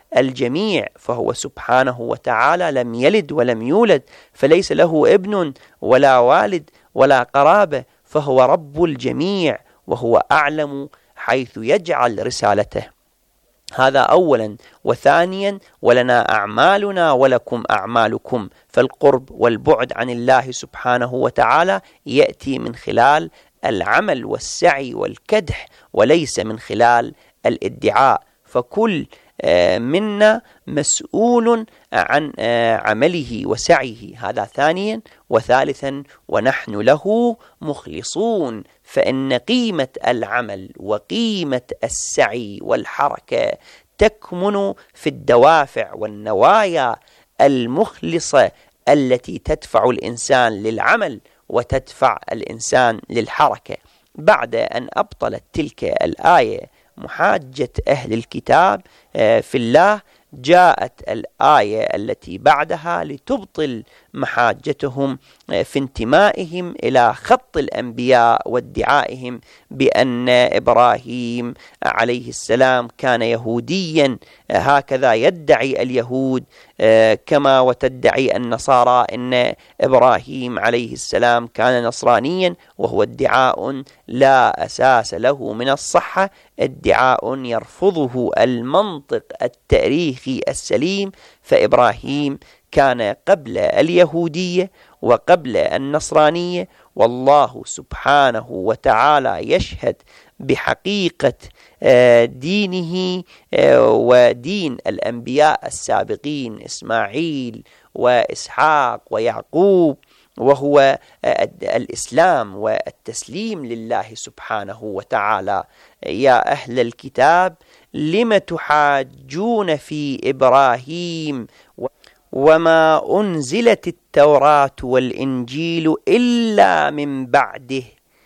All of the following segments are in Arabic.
الجميع، فهو سبحانه وتعالى لم يلد ولم يولد، فليس له ابن ولا والد ولا قرابة، فهو رب الجميع وهو أعلم حيث يجعل رسالته. هذا أولا. وثانيا، ولنا أعمالنا ولكم أعمالكم، فالقرب والبعد عن الله سبحانه وتعالى يأتي من خلال العمل والسعي والكدح، وليس من خلال الادعاء، فكل منا مسؤول عن عمله وسعيه. هذا ثانيا. وثالثا، ونحن له مخلصون، فإن قيمة العمل وقيمة السعي والحركة تكمن في الدوافع والنوايا المخلصة التي تدفع الإنسان للعمل وتدفع الإنسان للحركة. بعد أن أبطلت تلك الآية محاجة أهل الكتاب في الله، جاءت الآية التي بعدها لتبطل محاجتهم في انتمائهم إلى خط الأنبياء وادعائهم بأن إبراهيم عليه السلام كان يهوديا، هكذا يدعي اليهود كما وتدعي النصارى أن إبراهيم عليه السلام كان نصرانيا، وهو ادعاء لا أساس له من الصحة، ادعاء يرفضه المنطق التاريخي السليم. فإبراهيم كان قبل اليهودية وقبل النصرانية، والله سبحانه وتعالى يشهد بحقيقة دينه ودين الأنبياء السابقين إسماعيل وإسحاق ويعقوب، وهو الإسلام والتسليم لله سبحانه وتعالى. يا أهل الكتاب لم تحاجون في إبراهيم وما أنزلت التوراة والإنجيل إلا من بعده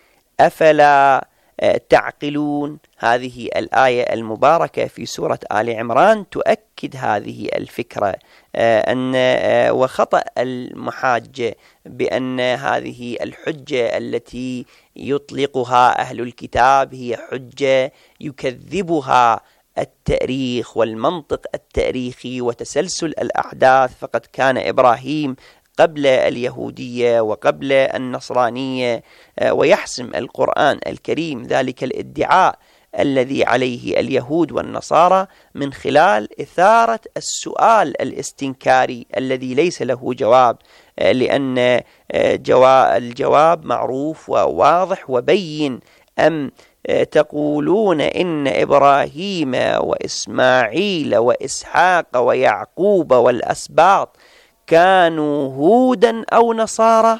أفلا تعقلون. هذه الآية المباركة في سورة آل عمران تؤكد هذه الفكرة، أن وخطأ المحاجة بأن هذه الحجة التي يطلقها أهل الكتاب هي حجة يكذبها التاريخ والمنطق التاريخي وتسلسل الأحداث، فقد كان إبراهيم قبل اليهودية وقبل النصرانية، ويحسم القرآن الكريم ذلك الادعاء الذي عليه اليهود والنصارى من خلال إثارة السؤال الاستنكاري الذي ليس له جواب، لأن الجواب معروف وواضح وبين. أم تقولون إن إبراهيم وإسماعيل وإسحاق ويعقوب والأسباط كانوا هودا أو نصارى؟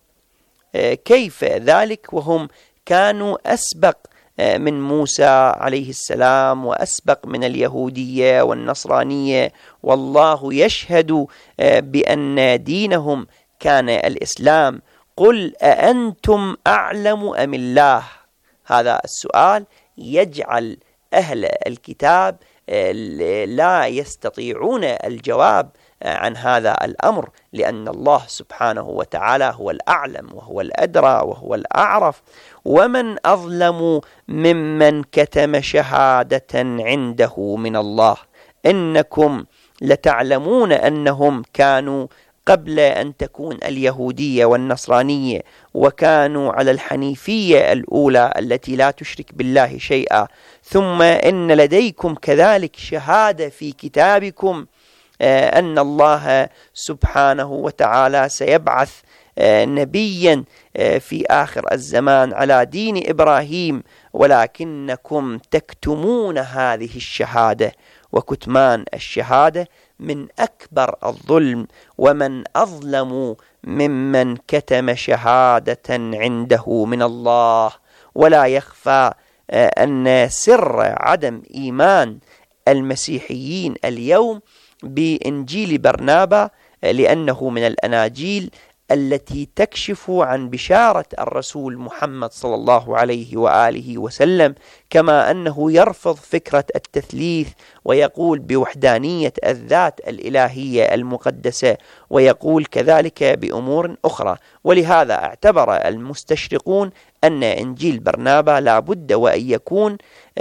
كيف ذلك وهم كانوا أسبق من موسى عليه السلام وأسبق من اليهودية والنصرانية، والله يشهد بأن دينهم كان الإسلام. قل أأنتم أعلم أم الله؟ هذا السؤال يجعل أهل الكتاب لا يستطيعون الجواب عن هذا الأمر، لأن الله سبحانه وتعالى هو الأعلم وهو الأدرى وهو الأعرف. ومن أظلم ممن كتم شهادة عنده من الله، إنكم لتعلمون أنهم كانوا قبل أن تكون اليهودية والنصرانية وكانوا على الحنيفية الأولى التي لا تشرك بالله شيئا، ثم إن لديكم كذلك شهادة في كتابكم أن الله سبحانه وتعالى سيبعث نبيا في آخر الزمان على دين إبراهيم، ولكنكم تكتمون هذه الشهادة، وكتمان الشهادة من أكبر الظلم. ومن أظلم ممن كتم شهادة عنده من الله. ولا يخفى أن سر عدم إيمان المسيحيين اليوم بإنجيل برنابا لأنه من الأناجيل التي تكشف عن بشارة الرسول محمد صلى الله عليه وآله وسلم، كما أنه يرفض فكرة التثليث ويقول بوحدانية الذات الإلهية المقدسة، ويقول كذلك بأمور أخرى. ولهذا اعتبر المستشرقون أن إنجيل برنابا لا بد وأن يكون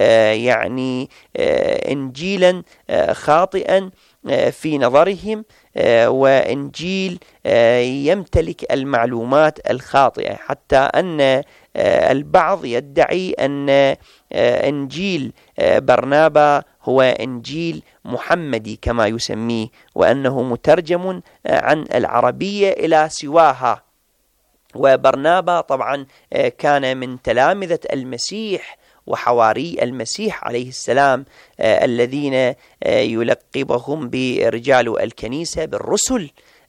إنجيلا خاطئا في نظرهم، وإنجيل يمتلك المعلومات الخاطئة، حتى أن البعض يدعي أن إنجيل برنابا هو إنجيل محمدي كما يسميه، وأنه مترجم عن العربية إلى سواها. وبرنابا طبعا كان من تلامذة المسيح وحواري المسيح عليه السلام، الذين يلقبهم برجال الكنيسة بالرسل.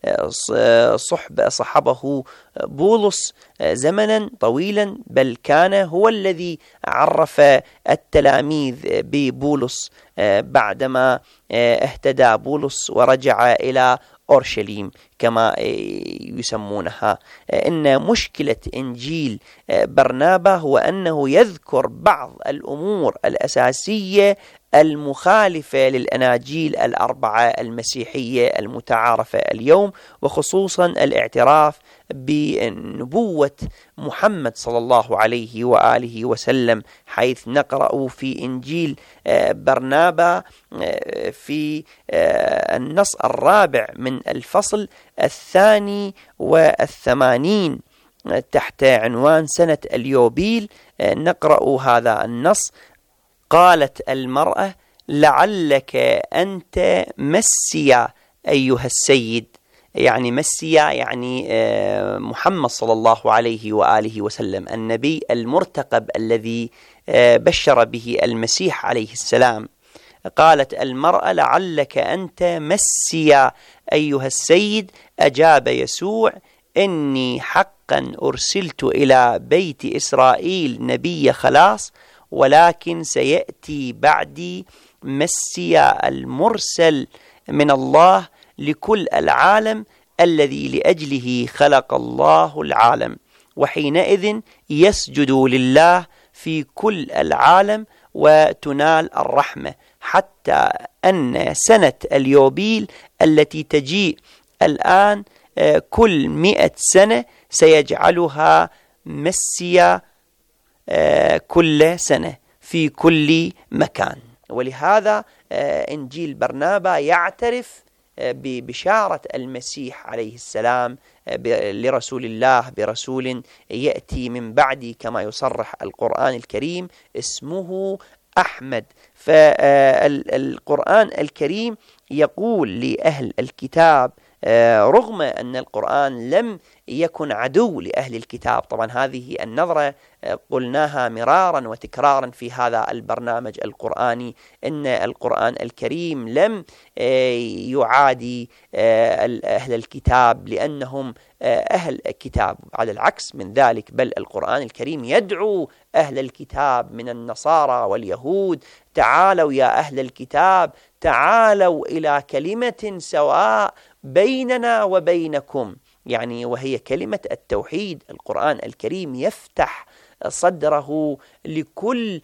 صحبه بولس زمنا طويلا، بل كان هو الذي عرف التلاميذ ببولس بعدما اهتدى بولس ورجع إلى أورشليم كما يسمونها. إن مشكلة إنجيل برنابا هو أنه يذكر بعض الأمور الأساسية المخالفة للأناجيل الأربعة المسيحية المتعارفة اليوم، وخصوصا الاعتراف بنبوة محمد صلى الله عليه وآله وسلم، حيث نقرأ في إنجيل برنابا في النص الرابع من الفصل 82 تحت عنوان سنة اليوبيل، نقرأ هذا النص: قالت المرأة: لعلك أنت مسيا أيها السيد. يعني مسيا يعني محمد صلى الله عليه وآله وسلم، النبي المرتقب الذي بشر به المسيح عليه السلام. قالت المرأة: لعلك أنت مسيا أيها السيد. أجاب يسوع: إني حقا أرسلت إلى بيت إسرائيل نبي خلاص، ولكن سيأتي بعدي مسيا المرسل من الله لكل العالم، الذي لأجله خلق الله العالم، وحينئذ يسجد لله في كل العالم وتنال الرحمة، حتى أن سنة اليوبيل التي تجيء الآن كل 100 سنة سيجعلها مسيا كل سنة في كل مكان. ولهذا إنجيل برنابا يعترف ببشارة المسيح عليه السلام لرسول الله برسول يأتي من بعدي، كما يصرح القرآن الكريم اسمه أحمد. فالقرآن الكريم يقول لأهل الكتاب، رغم أن القرآن لم يكن عدو لأهل الكتاب، طبعا هذه النظرة قلناها مرارا وتكرارا في هذا البرنامج القرآني، أن القرآن الكريم لم يعادي أهل الكتاب لأنهم أهل الكتاب، على العكس من ذلك، بل القرآن الكريم يدعو أهل الكتاب من النصارى واليهود: تعالوا يا أهل الكتاب، تعالوا إلى كلمة سواء بيننا وبينكم، يعني وهي كلمة التوحيد. القرآن الكريم يفتح صدره لكل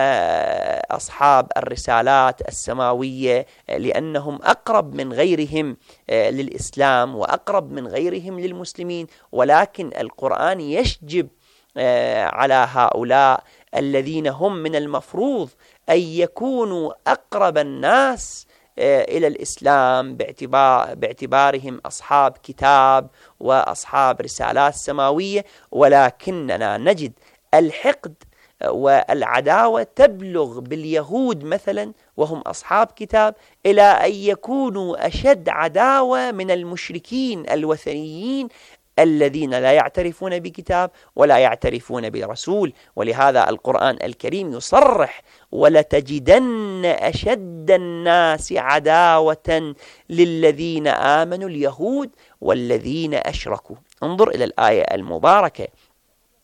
أصحاب الرسالات السماوية، لأنهم أقرب من غيرهم للإسلام وأقرب من غيرهم للمسلمين، ولكن القرآن يشجب على هؤلاء الذين هم من المفروض أن يكونوا أقرب الناس إلى الإسلام باعتبارهم أصحاب كتاب وأصحاب رسالات سماوية، ولكننا نجد الحقد والعداوة تبلغ باليهود مثلا وهم أصحاب كتاب إلى أن يكونوا أشد عداوة من المشركين الوثنيين الذين لا يعترفون بكتاب ولا يعترفون برسول. ولهذا القرآن الكريم يصرح: ولتجدن أشد الناس عداوة للذين آمنوا اليهود والذين أشركوا. انظر إلى الآية المباركة،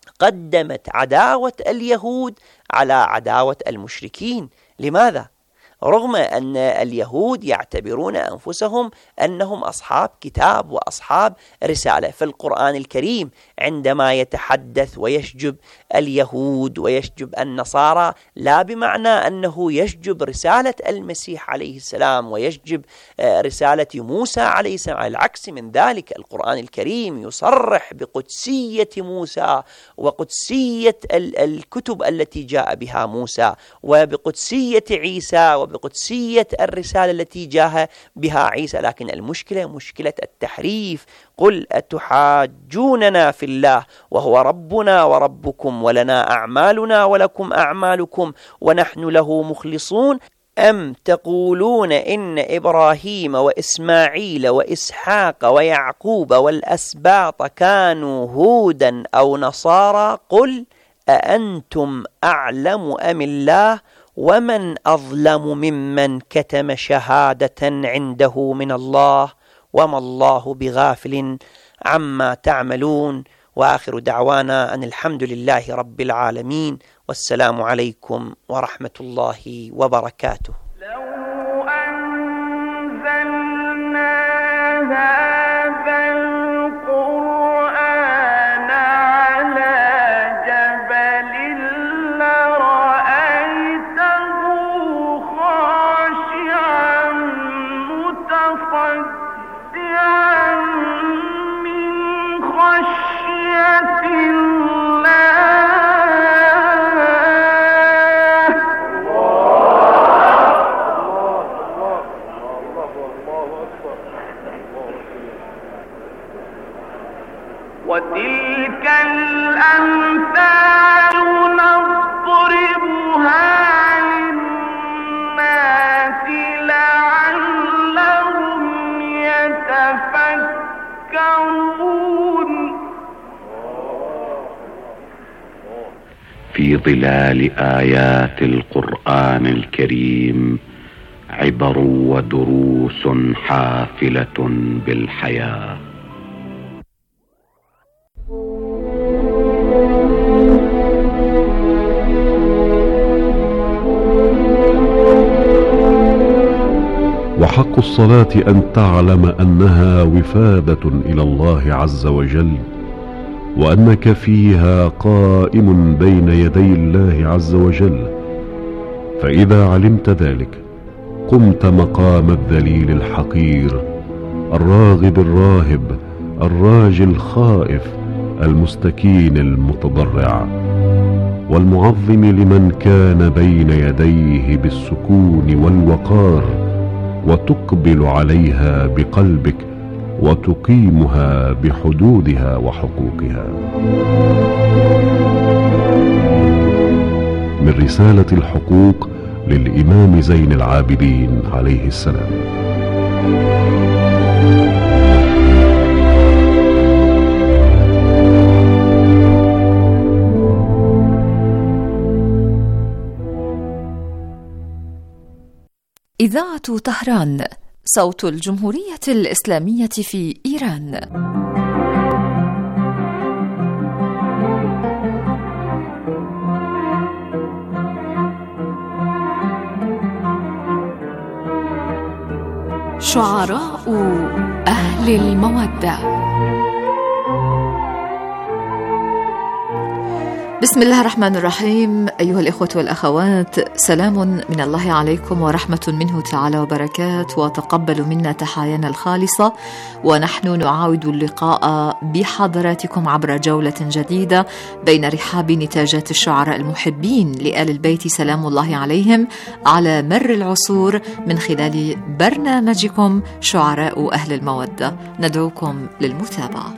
قدمت عداوة اليهود على عداوة المشركين. لماذا؟ رغم أن اليهود يعتبرون أنفسهم أنهم أصحاب كتاب وأصحاب رسالة. في القرآن الكريم عندما يتحدث ويشجب اليهود ويشجب النصارى، لا بمعنى أنه يشجب رسالة المسيح عليه السلام ويشجب رسالة موسى عليه السلام. على العكس من ذلك، القرآن الكريم يصرح بقدسية موسى وقدسية الكتب التي جاء بها موسى، وبقدسية عيسى، وبقدسية الرسالة التي جاء بها عيسى. لكن المشكلة مشكلة التحريف. قل أتحاجوننا في الله وهو ربنا وربكم ولنا أعمالنا ولكم أعمالكم ونحن له مخلصون، أم تقولون إن إبراهيم وإسماعيل وإسحاق ويعقوب والأسباط كانوا هودا أو نصارى؟ قل أأنتم أعلم أم الله؟ ومن أظلم ممن كتم شهادة عنده من الله وما الله بغافل عما تعملون. وآخر دعوانا أن الحمد لله رب العالمين، والسلام عليكم ورحمة الله وبركاته. لو أنزلنا هذا القرآن على جبل لرأيته خاشعا متصدعا من خشية وتلك الأمثال نضربها للناس لعلهم يتفكرون. في ظلال آيات القرآن الكريم عبر ودروس حافلة بالحياة. وحق الصلاة أن تعلم أنها وفادة إلى الله عز وجل، وأنك فيها قائم بين يدي الله عز وجل. فإذا علمت ذلك قمت مقام الذليل الحقير، الراغب الراهب، الراجي الخائف، المستكين المتضرع، والمعظم لمن كان بين يديه بالسكون والوقار، وتقبل عليها بقلبك وتقيمها بحدودها وحقوقها. من رسالة الحقوق للإمام زين العابدين عليه السلام. إذاعة طهران، صوت الجمهورية الإسلامية في إيران. شعراء أهل المودة. بسم الله الرحمن الرحيم. أيها الإخوة والأخوات، سلام من الله عليكم ورحمة منه تعالى وبركاته، وتقبلوا منا تحايانا الخالصة، ونحن نعاود اللقاء بحضراتكم عبر جولة جديدة بين رحاب نتاجات الشعراء المحبين لآل البيت سلام الله عليهم على مر العصور، من خلال برنامجكم شعراء أهل المودة. ندعوكم للمتابعة.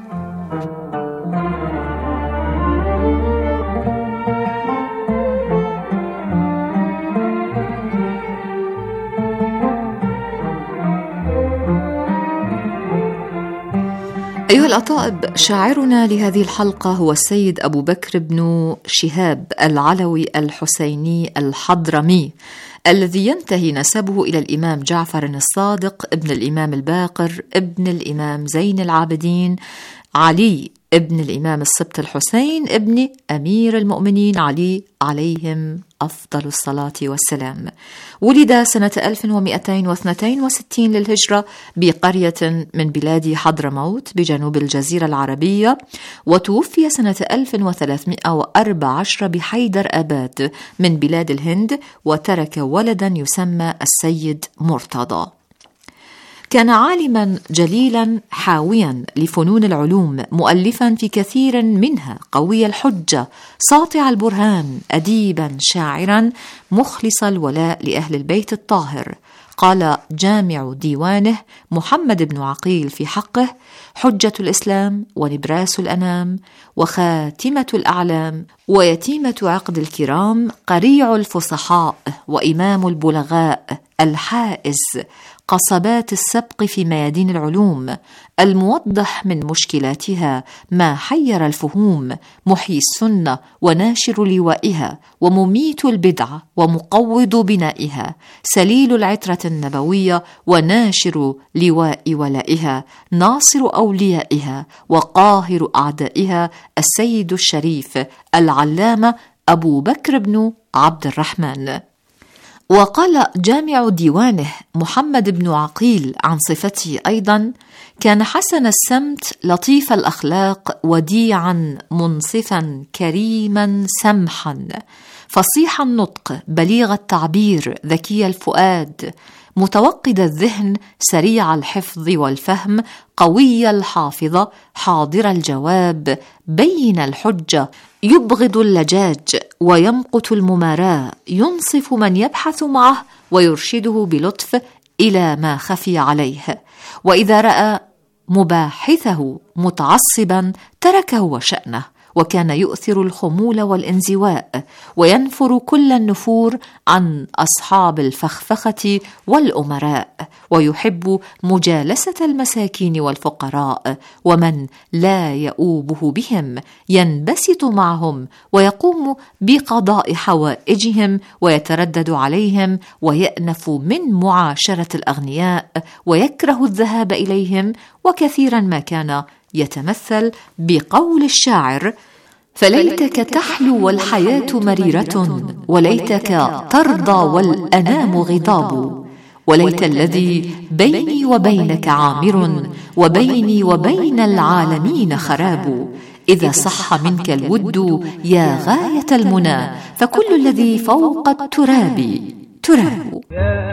أيها الأطائب، شاعرنا لهذه الحلقة هو السيد أبو بكر بن شهاب العلوي الحسيني الحضرمي، الذي ينتهي نسبه إلى الإمام جعفر الصادق ابن الإمام الباقر ابن الإمام زين العابدين علي ابن الإمام السبط الحسين ابن أمير المؤمنين علي عليهم أفضل الصلاة والسلام. ولد سنة 1262 للهجرة بقرية من بلاد حضرموت بجنوب الجزيرة العربية، وتوفي سنة 1314 بحيدر آباد من بلاد الهند، وترك ولدا يسمى السيد مرتضى. كان عالما جليلا حاويا لفنون العلوم، مؤلفا في كثير منها، قوي الحجة، ساطع البرهان، أديبا شاعرا، مخلص الولاء لأهل البيت الطاهر. قال جامع ديوانه محمد بن عقيل في حقه: حجة الإسلام ونبراس الأنام وخاتمة الأعلام ويتيمة عقد الكرام، قريع الفصحاء وإمام البلغاء، الحائز قصبات السبق في ميادين العلوم، الموضح من مشكلاتها ما حير الفهوم، محيي السنة وناشر لوائها، ومميت البدعة ومقوض بنائها، سليل العترة النبوية وناشر لواء ولائها، ناصر أوليائها وقاهر أعدائها، السيد الشريف العلامة أبو بكر بن عبد الرحمن. وقال جامع ديوانه محمد بن عقيل عن صفته أيضا: كان حسن السمت، لطيف الأخلاق، وديعا منصفا، كريما سمحا، فصيح النطق، بليغ التعبير، ذكي الفؤاد، متوقد الذهن، سريع الحفظ والفهم، قوي الحافظة، حاضر الجواب، بين الحجة، يبغض اللجاج ويمقت المماراة، ينصف من يبحث معه ويرشده بلطف إلى ما خفي عليه، وإذا رأى مباحثه متعصبا تركه وشأنه، وكان يؤثر الخمول والانزواء، وينفر كل النفور عن أصحاب الفخفخة والأمراء، ويحب مجالسة المساكين والفقراء، ومن لا يؤوبه بهم ينبسط معهم، ويقوم بقضاء حوائجهم، ويتردد عليهم، ويأنف من معاشرة الأغنياء، ويكره الذهاب إليهم. وكثيرا ما كان يتمثل بقول الشاعر: فليتك تحلو والحياة مريرة، وليتك ترضى والأنام غضاب، وليت الذي بيني وبينك عامر، وبيني وبين العالمين خراب، إذا صح منك الود يا غاية المنى، فكل الذي فوق التراب تراب.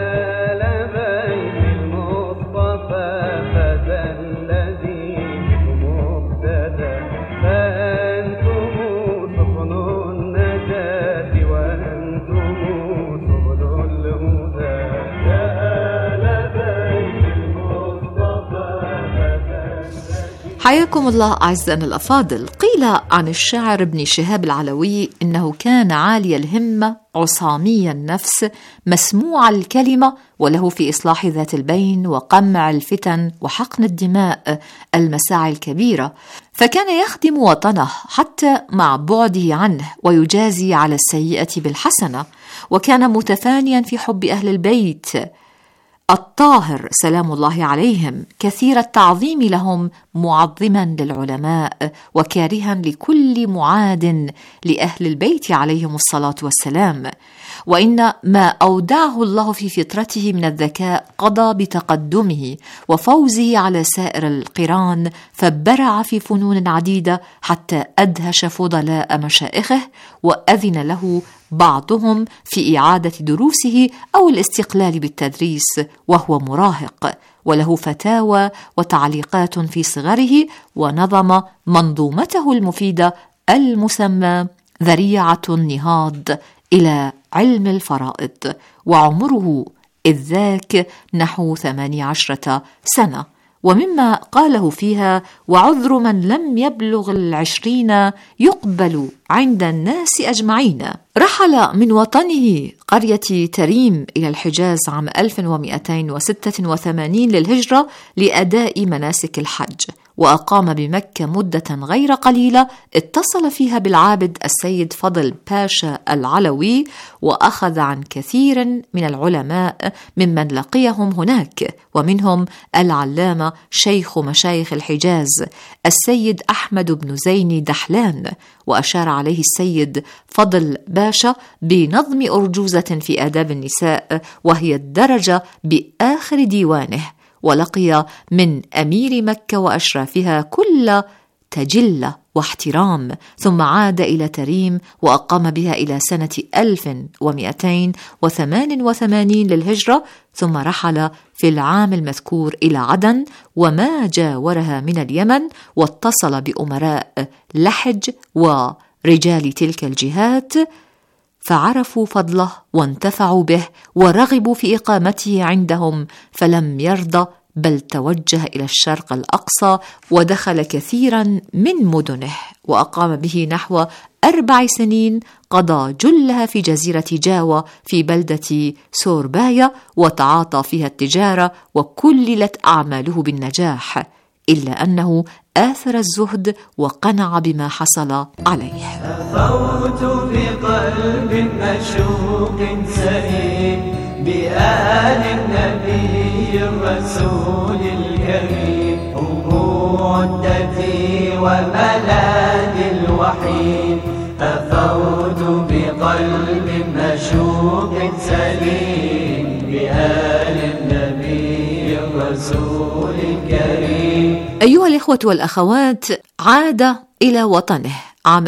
حياكم الله أعزائنا الأفاضل. قيل عن الشاعر ابن شهاب العلوي إنه كان عالي الهمة، عصامي النفس، مسموع الكلمة، وله في إصلاح ذات البين وقمع الفتن وحقن الدماء المساعي الكبيرة، فكان يخدم وطنه حتى مع بعده عنه، ويجازي على السيئة بالحسنة، وكان متفانيا في حب أهل البيت الطاهر سلام الله عليهم، كثير التعظيم لهم، معظما للعلماء، وكارها لكل معاد لأهل البيت عليهم الصلاة والسلام. وإن ما أودعه الله في فطرته من الذكاء قضى بتقدمه وفوزه على سائر القران، فبرع في فنون عديدة حتى أدهش فضلاء مشائخه، وأذن له بعضهم في إعادة دروسه أو الاستقلال بالتدريس وهو مراهق، وله فتاوى وتعليقات في صغره، ونظم منظومته المفيدة المسمى ذريعة النهاض إلى علم الفرائض، وعمره إذ ذاك نحو 18 سنة. ومما قاله فيها: وعذر من لم يبلغ 20 يقبل عند الناس أجمعين. رحل من وطنه قرية تريم إلى الحجاز عام 1286 للهجرة لأداء مناسك الحج، وأقام بمكة مدة غير قليلة اتصل فيها بالعابد السيد فضل باشا العلوي، وأخذ عن كثير من العلماء ممن لقيهم هناك، ومنهم العلامة شيخ مشايخ الحجاز السيد أحمد بن زين دحلان، وأشار عليه السيد فضل باشا بنظم أرجوزة في آداب النساء، وهي الدرجة بآخر ديوانه، ولقي من أمير مكة وأشرافها كل تجلة واحترام، ثم عاد إلى تريم وأقام بها إلى سنة 1288 للهجرة، ثم رحل في العام المذكور إلى عدن وما جاورها من اليمن، واتصل بأمراء لحج ورجال تلك الجهات، فعرفوا فضله وانتفعوا به ورغبوا في إقامته عندهم، فلم يرضى بل توجه إلى الشرق الأقصى ودخل كثيرا من مدنه، وأقام به نحو 4 سنين قضى جلها في جزيرة جاوة في بلدة سوربايا، وتعاطى فيها التجارة وكللت أعماله بالنجاح، إلا أنه آثر الزهد وقنع بما حصل عليه. فوت بقلب مشوق سليم بآل النبي الرسول الكريم، هم عدتي وملاذي الوحيد. فوت بقلب مشوق سليم بآل النبي الرسول الكريم. أيها الإخوة والأخوات، عاد إلى وطنه عام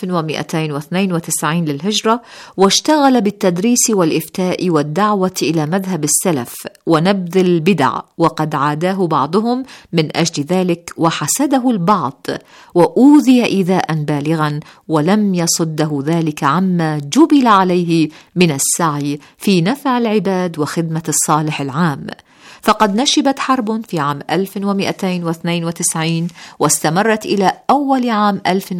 1292 للهجرة، واشتغل بالتدريس والإفتاء والدعوة إلى مذهب السلف ونبذ البدع، وقد عاداه بعضهم من أجل ذلك وحسده البعض، وأوذي إيذاء بالغا، ولم يصده ذلك عما جبل عليه من السعي في نفع العباد وخدمة الصالح العام. فقد نشبت حرب في عام 1292 واستمرت إلى أول عام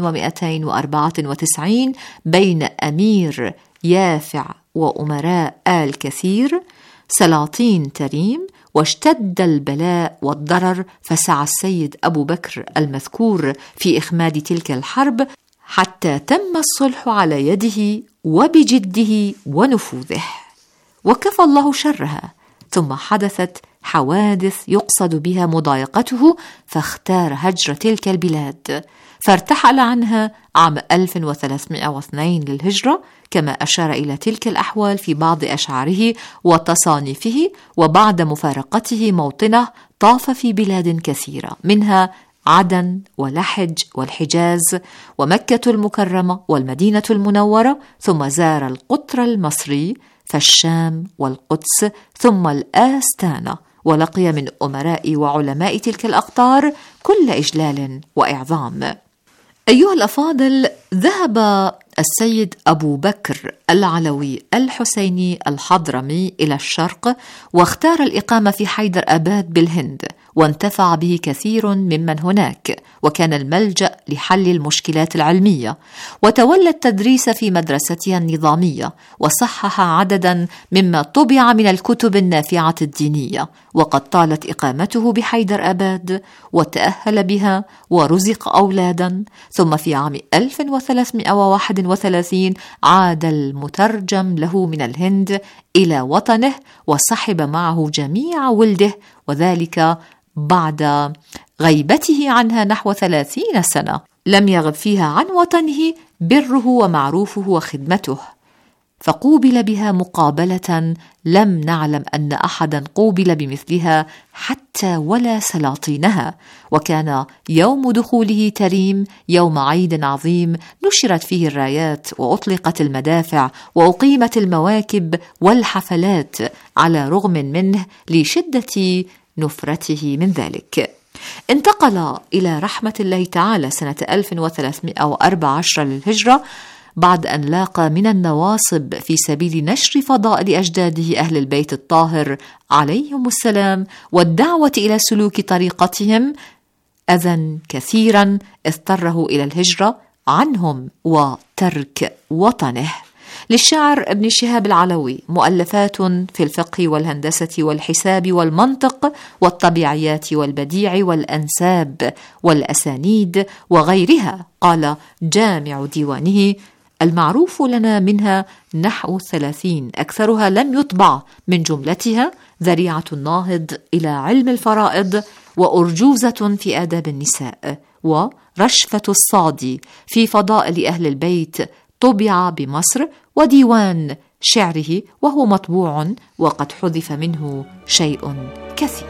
1294 بين أمير يافع وأمراء آل كثير سلاطين تريم، واشتد البلاء والضرر، فسعى السيد أبو بكر المذكور في إخماد تلك الحرب حتى تم الصلح على يده وبجده ونفوذه، وكفى الله شرها. ثم حدثت حوادث يقصد بها مضايقته، فاختار هجر تلك البلاد، فارتحل عنها عام 1302 للهجرة، كما أشار إلى تلك الأحوال في بعض أشعاره وتصانيفه. وبعد مفارقته موطنه طاف في بلاد كثيرة، منها عدن ولحج والحجاز ومكة المكرمة والمدينة المنورة، ثم زار القطر المصري فالشام والقدس ثم الآستانة، ولقي من أمراء وعلماء تلك الأقطار كل إجلال وإعظام. أيها الأفاضل، ذهب السيد أبو بكر العلوي الحسيني الحضرمي إلى الشرق، واختار الإقامة في حيدر أباد بالهند، وانتفع به كثير ممن هناك، وكان الملجأ لحل المشكلات العلمية، وتولى التدريس في مدرستها النظامية، وصحح عددا مما طبع من الكتب النافعة الدينية. وقد طالت إقامته بحيدر أباد وتأهل بها ورزق أولادا. ثم في عام 1331 عاد المترجم له من الهند إلى وطنه، وصحب معه جميع ولده، وذلك بعد غيبته عنها نحو 30 سنة لم يغب فيها عن وطنه بره ومعروفه وخدمته، فقوبل بها مقابلة لم نعلم أن أحدا قوبل بمثلها حتى ولا سلاطينها. وكان يوم دخوله تريم يوم عيد عظيم، نشرت فيه الرايات وأطلقت المدافع وأقيمت المواكب والحفلات، على رغم منه لشدة نفرته من ذلك. انتقل إلى رحمة الله تعالى سنة 1314 للهجرة، بعد أن لاقى من النواصب في سبيل نشر فضائل أجداده أهل البيت الطاهر عليهم السلام والدعوة إلى سلوك طريقتهم أذى كثيرا اضطره إلى الهجرة عنهم وترك وطنه. للشاعر ابن شهاب العلوي مؤلفات في الفقه والهندسة والحساب والمنطق والطبيعيات والبديع والأنساب والأسانيد وغيرها. قال جامع ديوانه: المعروف لنا منها نحو 30، أكثرها لم يطبع، من جملتها ذريعة الناهض إلى علم الفرائض، وأرجوزة في آداب النساء، ورشفة الصادي في فضائل أهل البيت طبع بمصر، وديوان شعره وهو مطبوع وقد حذف منه شيء كثير.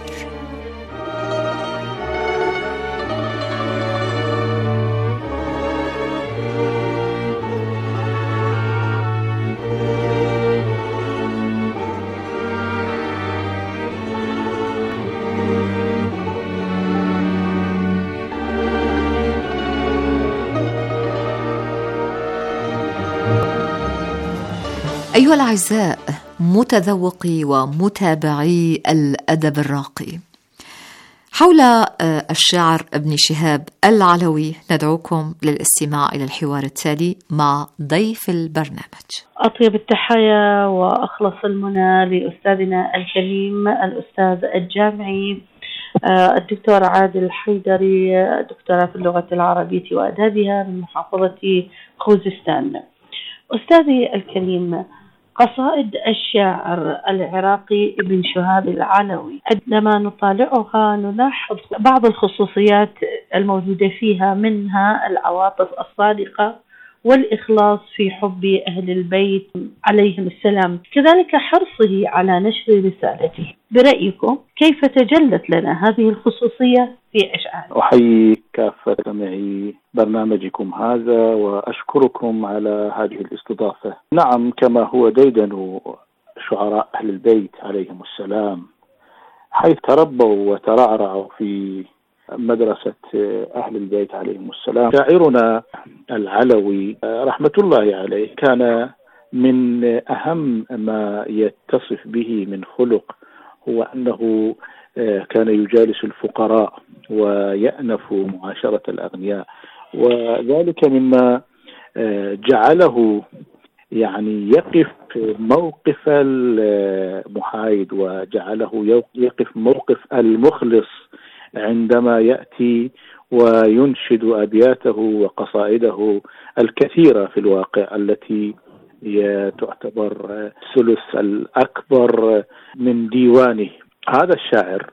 أيها الأعزاء، متذوقي ومتابعي الأدب الراقي، حول الشاعر ابن شهاب العلوي ندعوكم للاستماع إلى الحوار التالي مع ضيف البرنامج. أطيب التحايا وأخلص المنى لأستاذنا الكريم الأستاذ الجامعي الدكتور عادل حيدري، دكتوراه في اللغة العربية وآدابها من محافظة خوزستان. أستاذي الكريم، قصائد الشاعر العراقي ابن شهاب العلوي عندما نطالعها نلاحظ بعض الخصوصيات الموجودة فيها، منها العواطف الصادقة والإخلاص في حب أهل البيت عليهم السلام، كذلك حرصه على نشر رسالته. برأيكم كيف تجلت لنا هذه الخصوصية في أشعاره؟ أحيي كافة سمعي برنامجكم هذا وأشكركم على هذه الاستضافة. نعم، كما هو ديدن شعراء أهل البيت عليهم السلام، حيث تربوا وترعرعوا في مدرسة أهل البيت عليهم السلام. شاعرنا العلوي رحمة الله عليه كان من أهم ما يتصف به من خلق هو أنه كان يجالس الفقراء ويأنف معاشرة الأغنياء، وذلك مما جعله يعني يقف موقف المحايد، وجعله يقف موقف المخلص عندما يأتي وينشد أبياته وقصائده الكثيرة في الواقع، التي هي تعتبر الثلث الأكبر من ديوانه. هذا الشاعر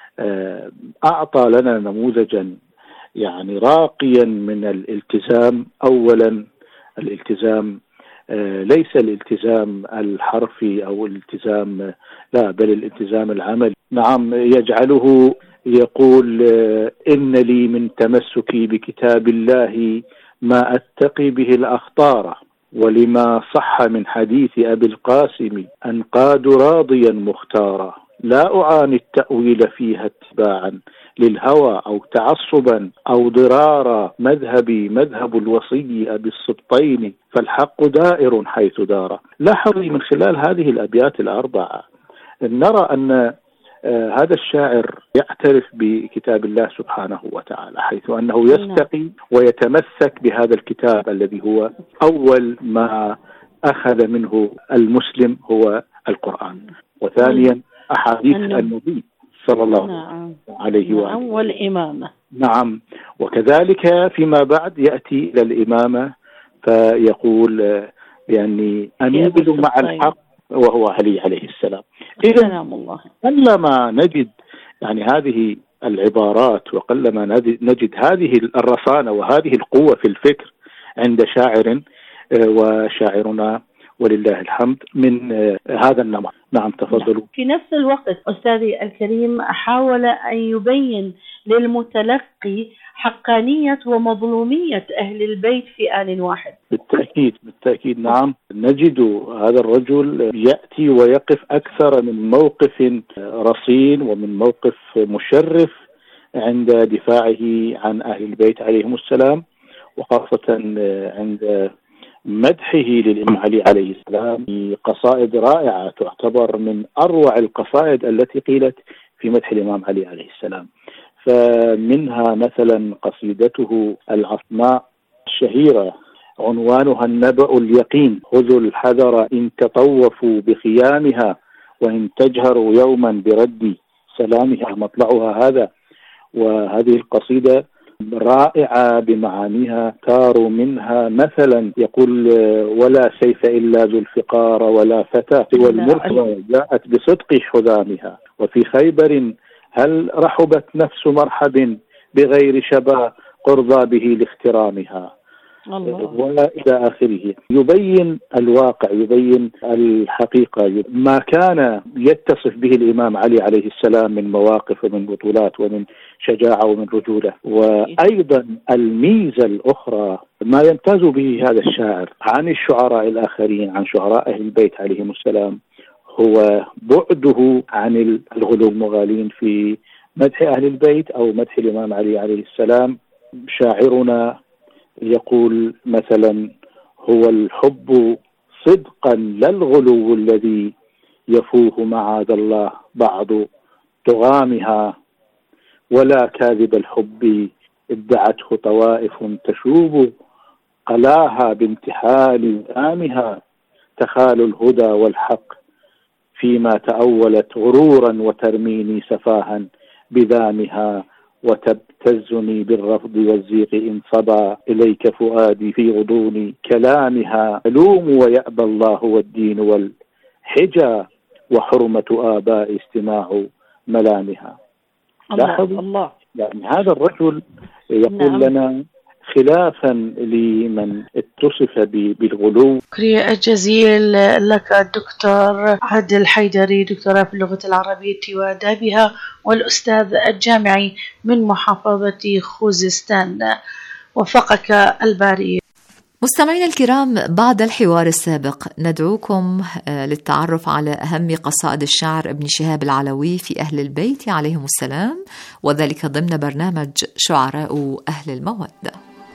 أعطى لنا نموذجا يعني راقيا من الالتزام. أولا الالتزام ليس الالتزام الحرفي أو الالتزام، لا، بل الالتزام العملي. نعم، يجعله يقول: إن لي من تمسكي بكتاب الله ما أتقي به الأخطار، ولما صح من حديث أبي القاسم أنقاد راضيا مختارا، لا أعاني التأويل فيها اتباعا للهوى أو تعصبا أو ضرارا، مذهبي مذهب الوصي أبي السبطين، فالحق دائر حيث دار. لاحظي من خلال هذه الأبيات الأربعة نرى أن هذا الشاعر يعترف بكتاب الله سبحانه وتعالى، حيث أنه يستقي ويتمسك بهذا الكتاب الذي هو أول ما أخذ منه المسلم هو القرآن، وثانيا أحاديث النبي صلى الله عليه وآله أول إمامة. نعم، وكذلك فيما بعد يأتي إلى الإمامة فيقول يعني أميل مع الحق وهو علي عليه السلام. سلام الله. قلما نجد يعني هذه العبارات، وقلما نجد هذه الرصانة وهذه القوة في الفكر عند شاعر، وشاعرنا ولله الحمد من هذا النمط. نعم، تفضلوا. في نفس الوقت أستاذي الكريم حاول أن يبين للمتلقي حقانية ومظلومية أهل البيت في آن واحد. بالتأكيد نعم، نجد هذا الرجل يأتي ويقف أكثر من موقف رصين ومن موقف مشرف عند دفاعه عن أهل البيت عليهم السلام، وخاصة عند مدحه للإمام علي عليه السلام بقصائد رائعة تعتبر من أروع القصائد التي قيلت في مدح الإمام علي عليه السلام. فمنها مثلا قصيدته العصماء الشهيرة: عنوانها النبأ اليقين. خذوا الحذر إن تطوفوا بخيامها وإن تجهروا يوما برد سلامها، مطلعها هذا. وهذه القصيدة رائعة بمعانيها. تاروا منها مثلا يقول: ولا سيف إلا ذو الفقار ولا فتى سوى المرتضى جاءت بصدق حذامها، وفي خيبر هل رحبت نفس مرحب بغير شبا قرضى به لاخترامها، وإلى آخره. يبين الواقع، يبين الحقيقة، ما كان يتصف به الإمام علي عليه السلام من مواقف ومن بطولات ومن شجاعة ومن رجولة. وأيضا الميزة الأخرى ما يمتاز به هذا الشاعر عن الشعراء الآخرين، عن شعراء أهل البيت عليهم السلام، هو بعده عن الغلو المغالين في مدح أهل البيت أو مدح الإمام علي عليه السلام. شاعرنا يقول مثلا: هو الحب صدقا لا الغلو الذي يفوه معاذ الله بعض طغامها، ولا كاذب الحب ادعته طوائف تشوب قلاها بانتحال ذامها، تخال الهدى والحق فيما تأولت غرورا وترميني سفاها بذامها، وتبتزني بالرفض والزيغ إن صبا إليك فؤادي في غضون كلامها، ألوم ويأبى الله والدين والحجى وحرمة آباء استماع ملامها. الله. يعني هذا الرجل يقول لنا خلافا لمن اتصف بالغلو. شكرا جزيل لك الدكتور عادل حيدري، دكتوراه في اللغة العربية وآدابها والأستاذ الجامعي من محافظة خوزستان، وفقك الباري. مستمعينا الكرام، بعد الحوار السابق ندعوكم للتعرف على أهم قصائد الشاعر ابن شهاب العلوي في أهل البيت عليهم السلام، وذلك ضمن برنامج شعراء أهل المودة.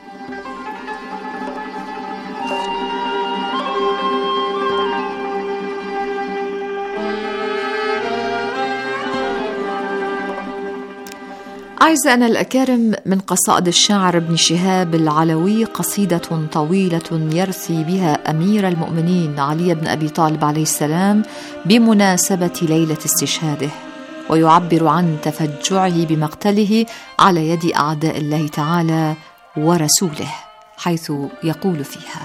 أعزائنا الأكارم، من قصائد الشاعر ابن شهاب العلوي قصيدة طويلة يرثي بها أمير المؤمنين علي بن أبي طالب عليه السلام بمناسبة ليلة استشهاده، ويعبر عن تفجعه بمقتله على يد أعداء الله تعالى ورسوله، حيث يقول فيها: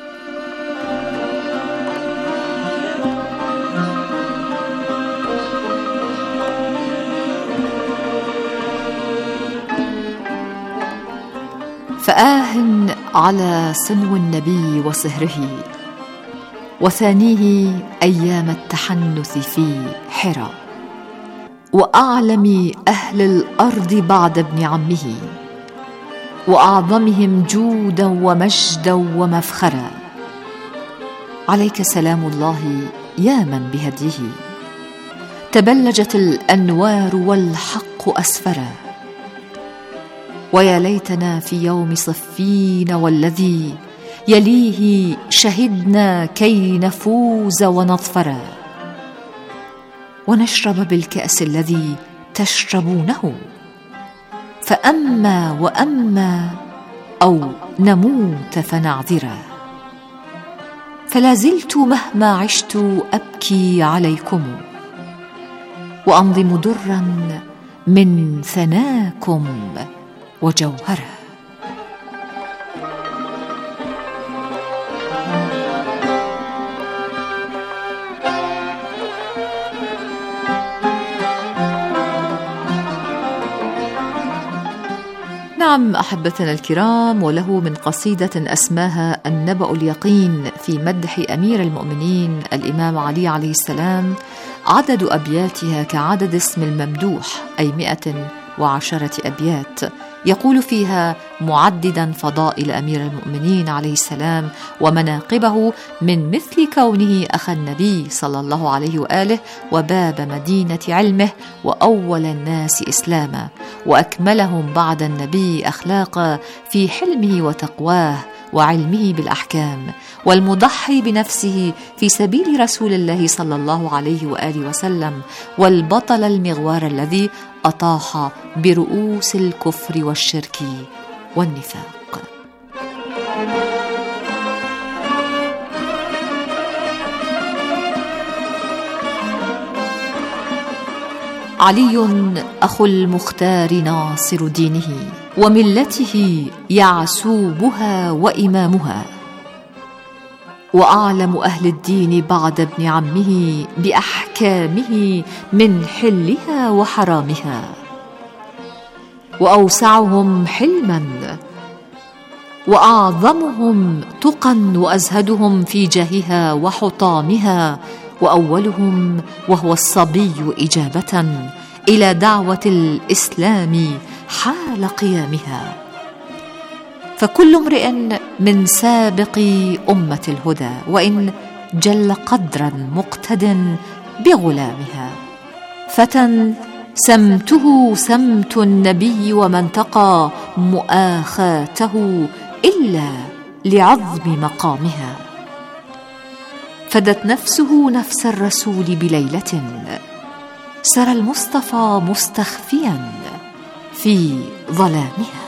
فآه على سنو النبي وصهره، وثانيه أيام التحنث في حراء، وأعلم أهل الأرض بعد ابن عمه، وأعظمهم جودا ومجدا ومفخرا. عليك سلام الله يا من بهديه تبلجت الأنوار والحق أسفرا، ويا ليتنا في يوم صفين والذي يليه شهدنا كي نفوز ونظفرا، ونشرب بالكأس الذي تشربونه، فأما وأما أو نموت فنعذرا. فلا زلت مهما عشت أبكي عليكم، وأنظم درا من ثناكم وجوهرا. نعم أحبتنا الكرام، وله من قصيدة أسماها النبأ اليقين في مدح أمير المؤمنين الإمام علي عليه السلام، عدد أبياتها كعدد اسم الممدوح، أي 110 أبيات، يقول فيها معددا فضائل أمير المؤمنين عليه السلام ومناقبه، من مثل كونه أخا النبي صلى الله عليه وآله، وباب مدينة علمه، وأول الناس إسلاما، وأكملهم بعد النبي أخلاقا في حلمه وتقواه وعلمه بالأحكام، والمضحي بنفسه في سبيل رسول الله صلى الله عليه وآله وسلم، والبطل المغوار الذي أطاح برؤوس الكفر والشرك والنفاق. علي أخو المختار ناصر دينه، وملته يعسوبها وإمامها، وأعلم أهل الدين بعد ابن عمه بأحكامه من حلها وحرامها، وأوسعهم حلما وأعظمهم تقى وأزهدهم في جاهها وحطامها، وأولهم وهو الصبي إجابة إلى دعوة الإسلام حال قيامها. فكل امرئ من سابق أمة الهدى، وإن جل قدرا مقتد بغلامها، فتى سمته سمت النبي، ومن تقى مؤاخاته إلا لعظم مقامها. فدت نفسه نفس الرسول بليلة، سرى المصطفى مستخفيا في ظلامها.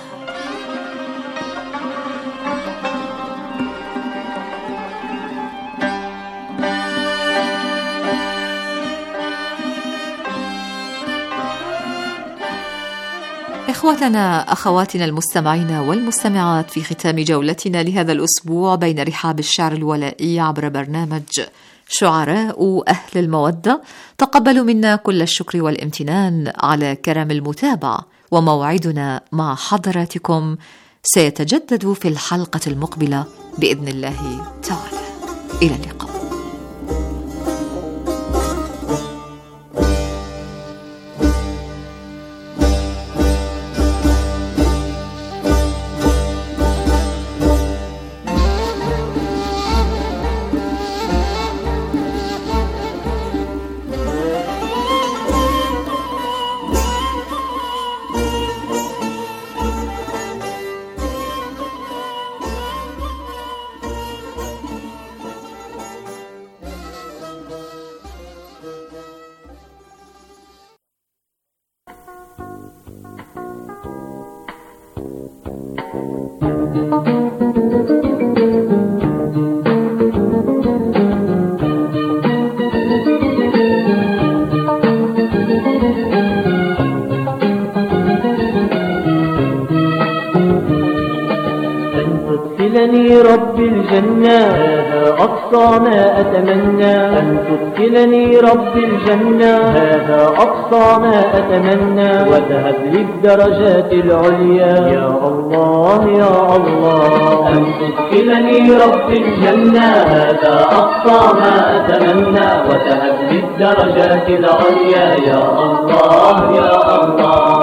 إخوتنا أخواتنا المستمعين والمستمعات، في ختام جولتنا لهذا الأسبوع بين رحاب الشعر الولائي عبر برنامج شعراء أهل المودة، تقبلوا منا كل الشكر والامتنان على كرم المتابعة، وموعدنا مع حضراتكم سيتجدد في الحلقة المقبلة بإذن الله تعالى. إلى اللقاء. تدخلني رب الجنة، هذا أقصى ما أتمنى. أن تدخلني رب الجنة، هذا أقصى ما أتمنى. وتهب لي الدرجات العليا يا الله يا الله. أن تدخلني رب الجنة، هذا أقصى ما أتمنى. وتهب لي الدرجات العليا يا الله يا الله.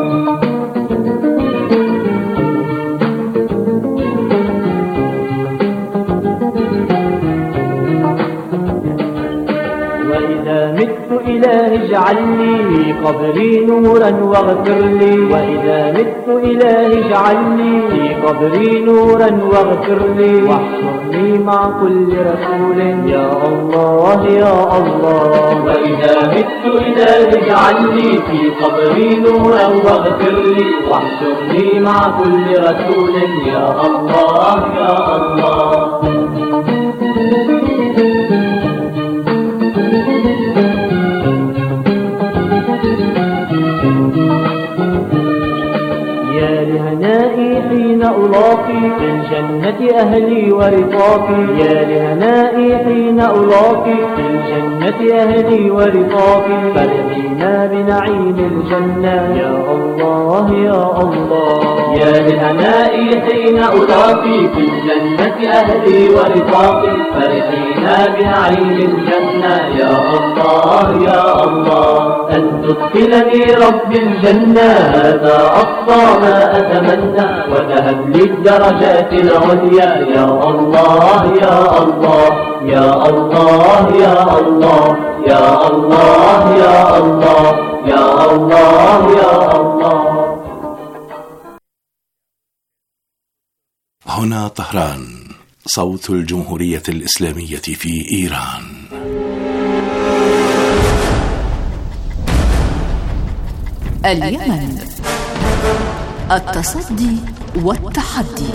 إلهي اجعل لي في قبري نورا واغفر لي. وإذا مت إلهي اجعل لي في قبري نورا واغفر لي. واحشرني مع كل رسول يا الله يا الله. وإذا مت إلهي اجعل لي في قبري نورا واغفر لي. واحشرني مع كل رسول يا الله يا الله. يا لهنائي حين ألاقي في الجنة أهلي ورفاقي. يا لهنائي حين ألاقي في الجنة أهلي ورفاقي. فرحينا بنعيم الجنة يا الله يا الله. يا لهنائي حين ألاقي في الجنة أهلي ورفاقي. فرحينا بنعيم الجنة يا الله يا الله. أن تدخلني رب الجنة، هذا أقصى ما أتمنى. وتهب لي الدرجات العليا يا الله يا الله يا الله يا الله يا الله يا الله يا الله يا الله. هنا طهران، صوت الجمهورية الإسلامية في إيران. اليمن، التصدي والتحدي.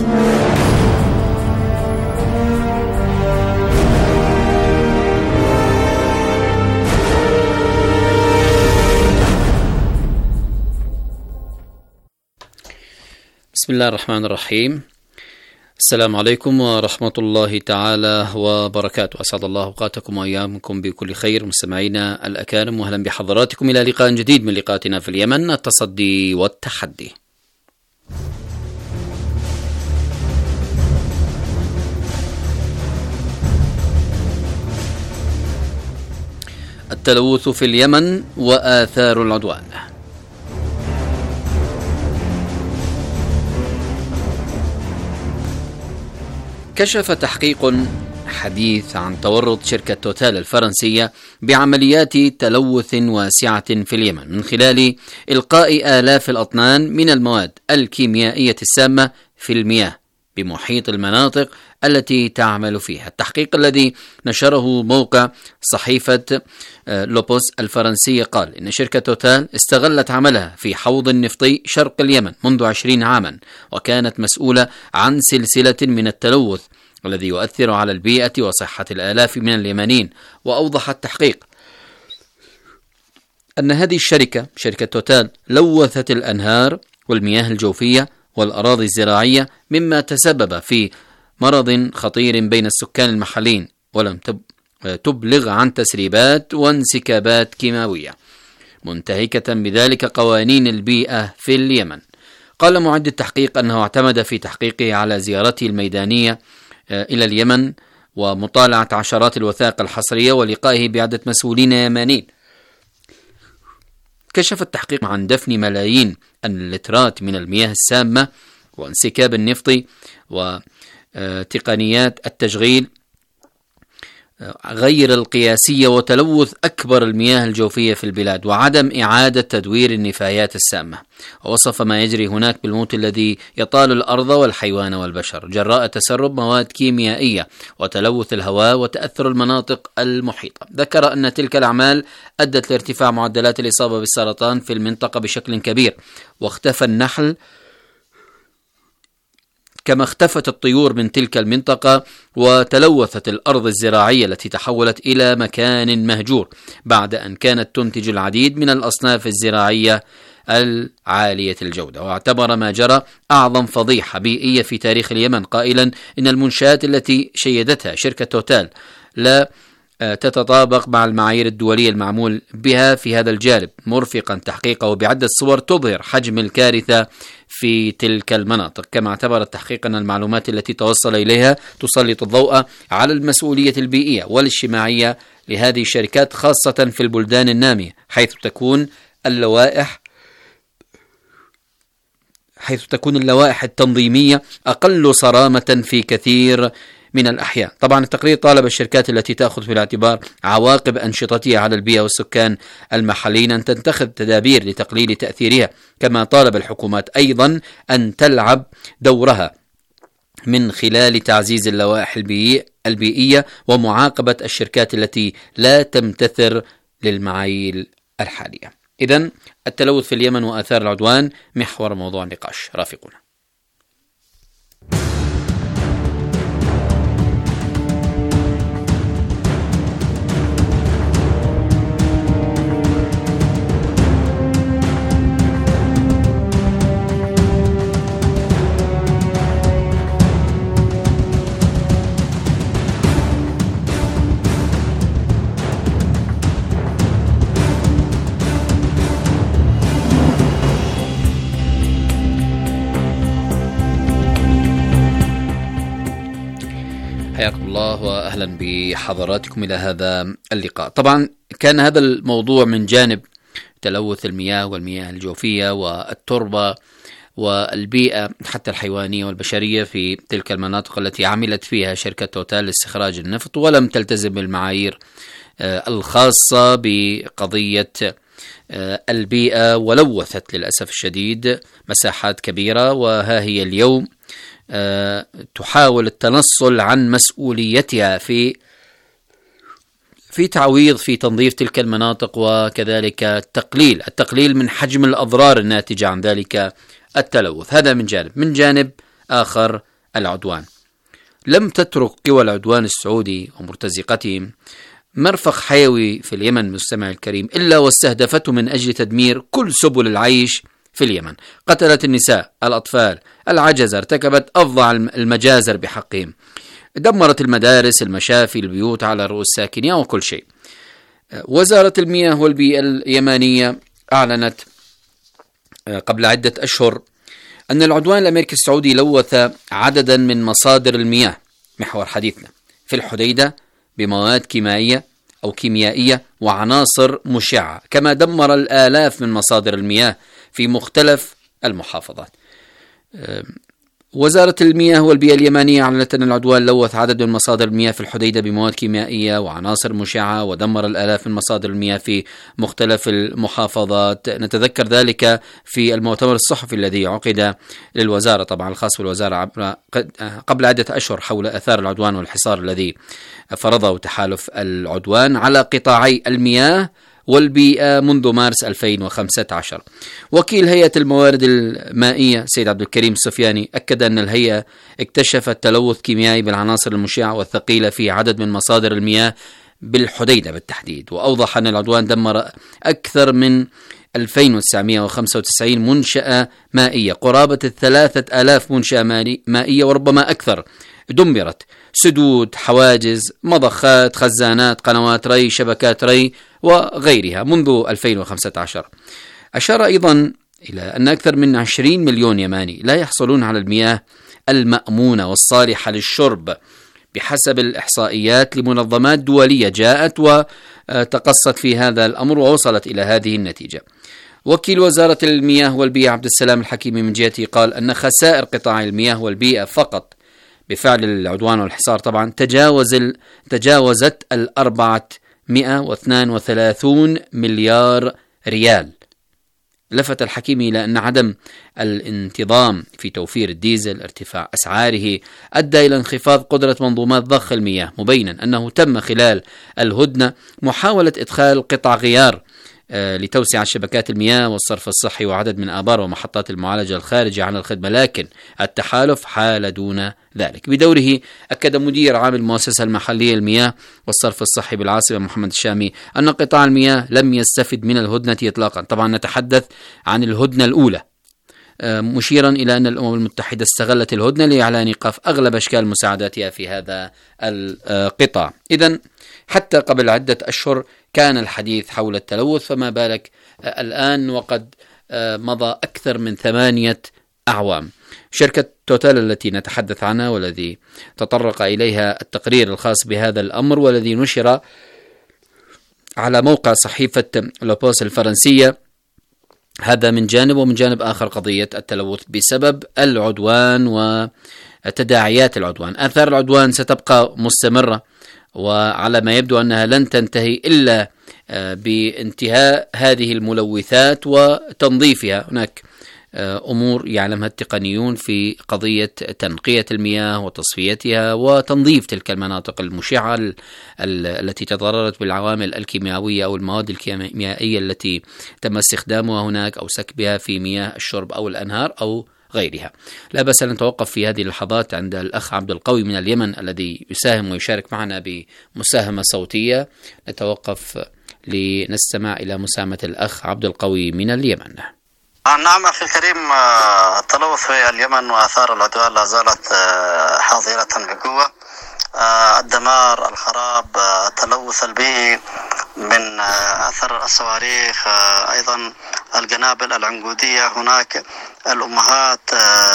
بسم الله الرحمن الرحيم. السلام عليكم ورحمة الله تعالى وبركاته. أسعد الله أوقاتكم وأيامكم بكل خير مستمعينا الأكارم، وأهلا بحضراتكم إلى لقاء جديد من لقاءاتنا في اليمن، التصدي والتحدي. التلوث في اليمن وآثار العدوان. كشف تحقيق حديث عن تورط شركة توتال الفرنسية بعمليات تلوث واسعة في اليمن من خلال إلقاء آلاف الأطنان من المواد الكيميائية السامة في المياه بمحيط المناطق التي تعمل فيها. التحقيق الذي نشره موقع صحيفة لوبوس الفرنسية قال إن شركة توتال استغلت عملها في حوض نفطي شرق اليمن منذ 20 عاما، وكانت مسؤولة عن سلسلة من التلوث الذي يؤثر على البيئة وصحة الآلاف من اليمنيين. وأوضح التحقيق أن هذه شركة توتال لوثت الأنهار والمياه الجوفية والأراضي الزراعية، مما تسبب في مرض خطير بين السكان المحليين، ولم تبلغ عن تسريبات وانسكابات كيماوية، منتهكة بذلك قوانين البيئة في اليمن. قال معد التحقيق أنه اعتمد في تحقيقه على زيارته الميدانية إلى اليمن ومطالعة عشرات الوثائق الحصرية ولقائه بعدة مسؤولين يمنيين. كشف التحقيق عن دفن ملايين اللترات من المياه السامة وانسكاب النفط وتقنيات التشغيل غير القياسية وتلوث أكبر المياه الجوفية في البلاد وعدم إعادة تدوير النفايات السامة. ووصف ما يجري هناك بالموت الذي يطال الأرض والحيوان والبشر جراء تسرب مواد كيميائية وتلوث الهواء وتأثر المناطق المحيطة. ذكر أن تلك الأعمال أدت لارتفاع معدلات الإصابة بالسرطان في المنطقة بشكل كبير، واختفى النحل كما اختفت الطيور من تلك المنطقة، وتلوثت الأرض الزراعية التي تحولت إلى مكان مهجور بعد أن كانت تنتج العديد من الأصناف الزراعية العالية الجودة. واعتبر ما جرى أعظم فضيحة بيئية في تاريخ اليمن، قائلا إن المنشآت التي شيدتها شركة توتال لا تتطابق مع المعايير الدولية المعمول بها في هذا الجانب، مرفقا تحقيقه بعدة صور تظهر حجم الكارثة في تلك المناطق. كما اعتبر التحقيق أن المعلومات التي توصل إليها تسلط الضوء على المسؤولية البيئية والاجتماعية لهذه الشركات، خاصة في البلدان النامية حيث تكون اللوائح التنظيمية أقل صرامة في كثير من الأحيان. طبعا التقرير طالب الشركات التي تأخذ في الاعتبار عواقب أنشطتها على البيئة والسكان المحليين أن تتخذ تدابير لتقليل تأثيرها، كما طالب الحكومات أيضا أن تلعب دورها من خلال تعزيز اللوائح البيئية ومعاقبة الشركات التي لا تمتثل للمعايير الحالية. إذن التلوث في اليمن وآثار العدوان محور موضوع النقاش، رافقونا. حياكم الله وأهلا بحضراتكم إلى هذا اللقاء. طبعا كان هذا الموضوع من جانب تلوث المياه والمياه الجوفية والتربة والبيئة حتى الحيوانية والبشرية في تلك المناطق التي عملت فيها شركة توتال لاستخراج النفط ولم تلتزم بالمعايير الخاصة بقضية البيئة، ولوثت للأسف الشديد مساحات كبيرة، وها هي اليوم تحاول التنصل عن مسؤوليتها في تعويض في تنظيف تلك المناطق، وكذلك التقليل من حجم الأضرار الناتجة عن ذلك التلوث. هذا من جانب. من جانب آخر العدوان، لم تترك قوى العدوان السعودي ومرتزقتهم مرفق حيوي في اليمن مستمع الكريم إلا واستهدفته من أجل تدمير كل سبل العيش في اليمن، قتلت النساء، الأطفال، العجزة، ارتكبت أفظع المجازر بحقهم، دمرت المدارس، المشافي، البيوت على رؤوس ساكنيها وكل شيء. وزارة المياه والبيئة اليمانية أعلنت قبل عدة أشهر أن العدوان الأمريكي السعودي لوث عددا من مصادر المياه، محور حديثنا، في الحديدة بمواد كيميائية وعناصر مشعة، كما دمر الآلاف من مصادر المياه في مختلف المحافظات. وزارة المياه والبيئة اليمانية أعلنت أن العدوان لوث عدد من مصادر المياه في الحديدة بمواد كيميائية وعناصر مشعة ودمر الآلاف من مصادر المياه في مختلف المحافظات. نتذكر ذلك في المؤتمر الصحفي الذي عقد للوزارة، طبعا الخاص بالوزارة، قبل عدة أشهر حول آثار العدوان والحصار الذي فرضه تحالف العدوان على قطاعي المياه والبيئة منذ مارس 2015. وكيل هيئة الموارد المائية سيد عبد الكريم السفياني أكد أن الهيئة اكتشفت تلوث كيميائي بالعناصر المشعة والثقيلة في عدد من مصادر المياه بالحديدة بالتحديد، وأوضح أن العدوان دمر أكثر من 2995 منشأة مائية، قرابة 3000 منشأة مائية وربما أكثر دمرت، سدود، حواجز، مضخات، خزانات، قنوات ري، شبكات ري وغيرها منذ 2015. أشار أيضا إلى أن أكثر من 20 مليون يماني لا يحصلون على المياه المأمونة والصالحة للشرب بحسب الإحصائيات لمنظمات دولية جاءت وتقصت في هذا الأمر ووصلت إلى هذه النتيجة. وكيل وزارة المياه والبيئة عبد السلام الحكيمي من جهته قال أن خسائر قطاع المياه والبيئة فقط بفعل العدوان والحصار طبعا تجاوزت 432 مليار ريال. لفت الحكيمي إلى أن عدم الانتظام في توفير الديزل، ارتفاع أسعاره، أدى إلى انخفاض قدرة منظومات ضخ المياه، مبينا أنه تم خلال الهدنة محاولة إدخال قطع غيار لتوسعة شبكات المياه والصرف الصحي وعدد من آبار ومحطات المعالجة الخارجة عن الخدمة، لكن التحالف حال دون ذلك. بدوره أكد مدير عام المؤسسة المحلية للمياه والصرف الصحي بالعاصمة محمد الشامي أن قطاع المياه لم يستفد من الهدنة إطلاقا. طبعا نتحدث عن الهدنة الأولى، مشيرا إلى أن الأمم المتحدة استغلت الهدنة لإعلان إيقاف أغلب أشكال مساعداتها في هذا القطاع. إذن حتى قبل عدة أشهر كان الحديث حول التلوث، فما بالك الآن وقد مضى أكثر من 8 أعوام. شركة توتال التي نتحدث عنها والذي تطرق إليها التقرير الخاص بهذا الأمر والذي نشر على موقع صحيفة لوبوس الفرنسية، هذا من جانب، ومن جانب آخر قضية التلوث بسبب العدوان وتداعيات العدوان. آثار العدوان ستبقى مستمرة، وعلى ما يبدو أنها لن تنتهي إلا بانتهاء هذه الملوثات وتنظيفها. هناك أمور يعلمها التقنيون في قضية تنقية المياه وتصفيتها وتنظيف تلك المناطق المشعة التي تضررت بالعوامل الكيميائية أو المواد الكيميائية التي تم استخدامها هناك أو سكبها في مياه الشرب أو الأنهار أو غيرها. لا بأس أن نتوقف في هذه اللحظات عند الأخ عبد القوي من اليمن الذي يساهم ويشارك معنا بمساهمة صوتية. نتوقف لنستمع إلى مساهمة الأخ عبد القوي من اليمن. نعم أخي الكريم، التلوث في اليمن وآثار العدوان لا زالت حاضرة بقوة. الدمار، الخراب، التلوث البيئي من أثر الصواريخ، أيضا القنابل العنقودية. هناك الأمهات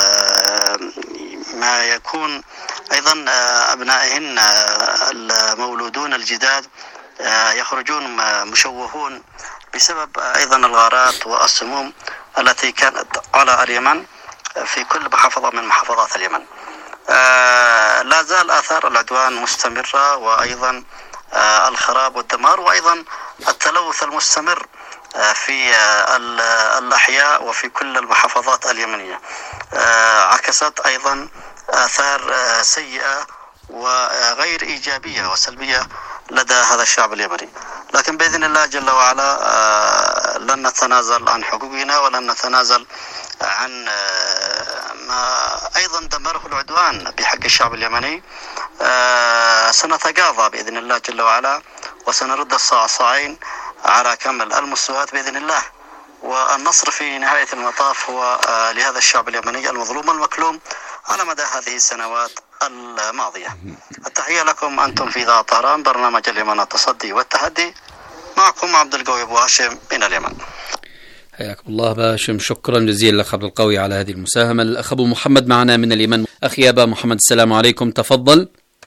ما يكون أيضا أبنائهن المولودون الجداد يخرجون مشوهون بسبب أيضا الغارات والسموم التي كانت على اليمن في كل محافظة من محافظات اليمن. لا زال آثار العدوان مستمرة، وأيضا الخراب والدمار، وأيضا التلوث المستمر في الأحياء وفي كل المحافظات اليمنية. عكست أيضا آثار سيئة وغير إيجابية وسلبية لدى هذا الشعب اليمني. لكن بإذن الله جل وعلا لن نتنازل عن حقوقنا، ولن نتنازل عن ما أيضا دمره العدوان بحق الشعب اليمني. سنتقاضى بإذن الله جل وعلا، وسنرد الصاعين على كامل المستويات بإذن الله. والنصر في نهاية المطاف هو لهذا الشعب اليمني المظلوم المكلوم على مدى هذه السنوات الماضية. التحية لكم أنتم في إذاعة طهران، برنامج اليمن التصدي والتحدي. معكم عبد القوي أبو هاشم من اليمن. حياكم الله باشم، شكرا جزيلا لك عبد القوي على هذه المساهمة. الأخ أبو محمد معنا من اليمن. أخي أبا محمد السلام عليكم، تفضل.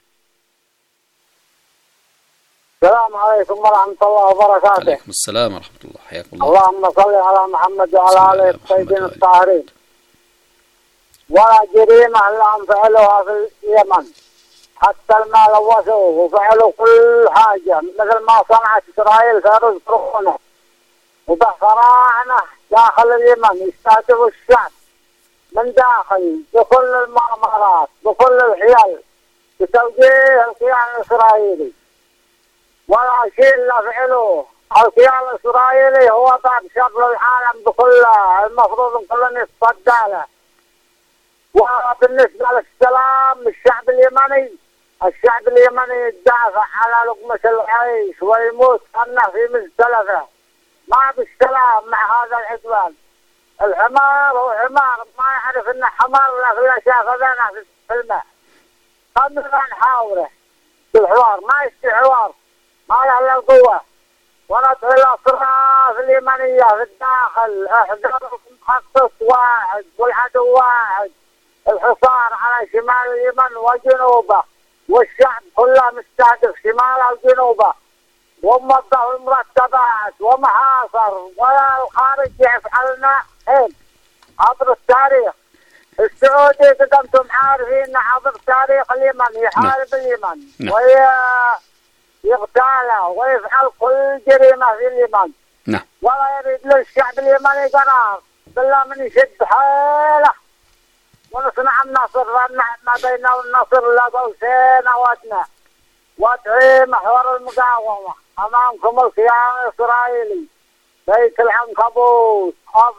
السلام عليكم ورحمة الله وبركاته. عليكم السلام ورحمة الله، حياكم الله. اللهم صل على محمد وعلى آله الطيبين الطاهرين. ولا جريمة لهم فعلوها في اليمن، حتى المال لوثوه وفعلوا كل حاجة مثل ما صنعت إسرائيل في رز فرعون، وبفراعنة داخل اليمن يستهدفوا الشعب من داخل بكل المؤامرات بكل الحيل بتوجيه الكيان الإسرائيلي. ولا شيء إلا فعلوه. الكيان الإسرائيلي هو باب شر العالم بكله، المفروض كلنا يتصدى له. وبالنسبة للسلام الشعب اليمني يدافع على لقمة العيش ويموت أنه في مزدلفة. ما بالسلام مع هذا العدوان. الحمار هو حمار، ما يعرف انه حمار ولا في اشياء خذنا في الماء. خلنا نحاوره بالحوار، ما يستطيع حوار، ما له الا القوة. وندعو الاطراف اليمنية في الداخل احذروا مخصص واحد والعدو واحد، الحصار على شمال اليمن وجنوبه، والشعب كله مستهدف شماله وجنوبه، وموظفوا المرتبات ومحاصر، ولا الخارج يفعلنا حين عبر التاريخ. السعودي قدمتم عارفين عبر تاريخ اليمن يحارب اليمن ويغتاله ويفعل كل جريمة في اليمن. ولا يريد للشعب اليمني قرار بالله من يشد حيله ونصنع النصر، ما بيننا والنصر لا قوسين أو أدنى. وادعي محور المقاومة أمامكم الكيان الإسرائيلي بيت العنكبوت،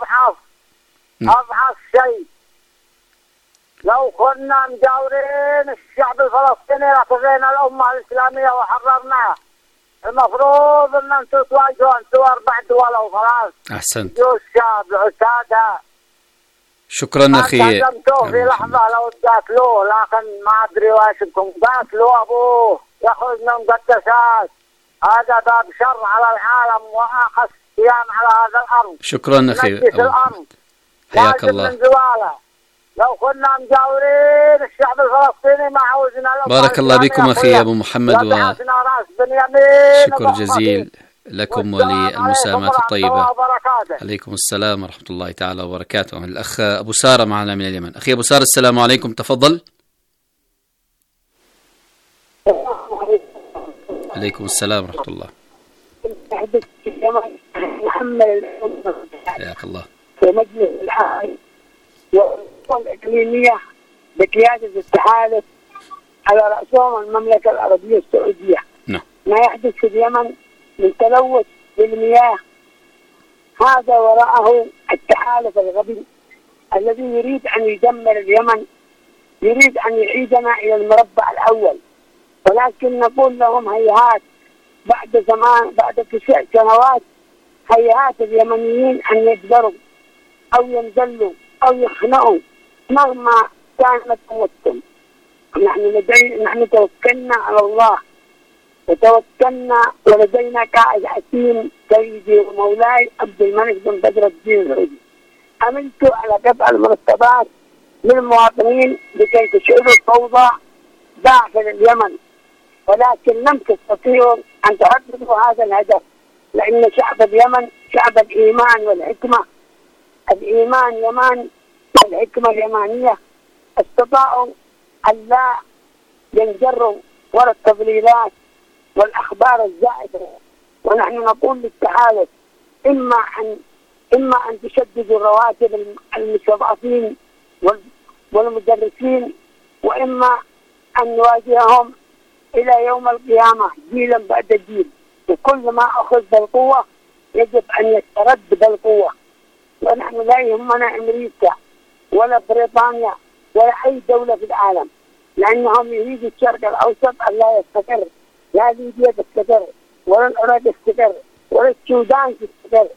أضعف شيء. لو كنا مجاورين الشعب الفلسطيني لقضينا الأمة الإسلامية وحررناها. المفروض أن أنتم تواجهوا أنتم 4 دول وخلاص. أحسنت. جيوش الشعب عتادها. شكرا أخي. قدمتوه في لحظة لو تقاتلوه، لكن ما أدري واشكم قاتلوا أبوه يخرج من مقدسات. هذا باب شر على العالم وأخذ كيان على هذا الأرض. شكرا أخي. الأرض حياك الله. من زواله. لو كنا مجاورين الشعب الفلسطيني ما عاوزنا. بارك الله بكم أخي أبو محمد، وشكر جزيل لكم وللمساهمات الطيبة. عليكم السلام ورحمة الله تعالى وبركاته. الأخ أبو سارة معنا من اليمن. أخي أبو سارة السلام عليكم، تفضل. عليكم السلام ورحمة الله. حياك الله. في مجلس الحاج والسلطة الإقليمية بقيادة التحالف على رأسهم المملكة العربية السعودية. ما يحدث في اليمن من تلوث بالمياه هذا وراءه التحالف الغبي الذي يريد أن يدمر اليمن، يريد أن يعيدنا إلى المربع الأول. ولكن نقول لهم هيهات، بعد 9 سنوات هيهات اليمنيين أن يقدروا أو ينزلوا أو يخنقوا مهما كانت قوتهم. نحن توكلنا على الله وتوكلنا ولدينا قائد حكيم سيدي ومولاي عبد الملك بن بدر الدين العودي. عملت على قطع المرتبات للمواطنين لكي تشعروا الفوضى داخل اليمن، ولكن لم تستطيعوا أن تحققوا هذا الهدف، لأن شعب اليمن شعب الإيمان والحكمة. الإيمان يمان والحكمة اليمانية استطاعوا أن لا ينجروا وراء التضليلات والأخبار الزائدة. ونحن نقول للتحالف إما أن تشددوا رواتب المستضعفين والمدرسين، وإما أن نواجههم إلى يوم القيامة جيلا بعد جيل، وكل ما أخذ بالقوة يجب أن يسترد بالقوة. ونحن لا يهمنا أمريكا ولا بريطانيا ولا أي دولة في العالم، لأنهم يريدوا الشرق الأوسط أن لا يستقر، لا ليبيا تستقر ولا العراق تستقر ولا السودان تستقر.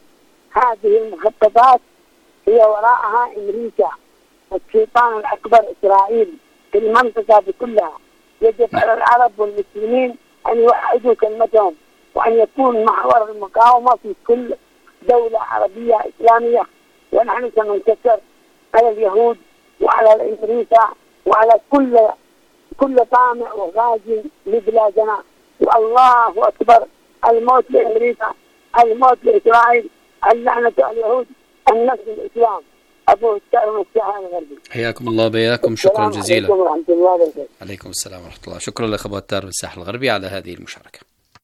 هذه المخططات هي وراءها أمريكا والشيطان الأكبر إسرائيل في المنطقة بكلها. يجب على العرب والمسلمين أن يوحدوا كلمتهم وأن يكون محور المقاومة في كل دولة عربية إسلامية، ونحن سننتصر على اليهود وعلى أمريكا وعلى كل طامع وغازي لبلادنا. والله أكبر. الموت لأمريكا، الموت لإسرائيل، اللعنة على اليهود، النصر الإسلام. أبو الشعر الساحل الغربي. حياكم الله بياكم، شكرا جزيلا. عليكم ورحمة الله وبركاته. عليكم السلام ورحمة الله. شكرا لك أبو التار من الساحل الغربي على هذه المشاركة.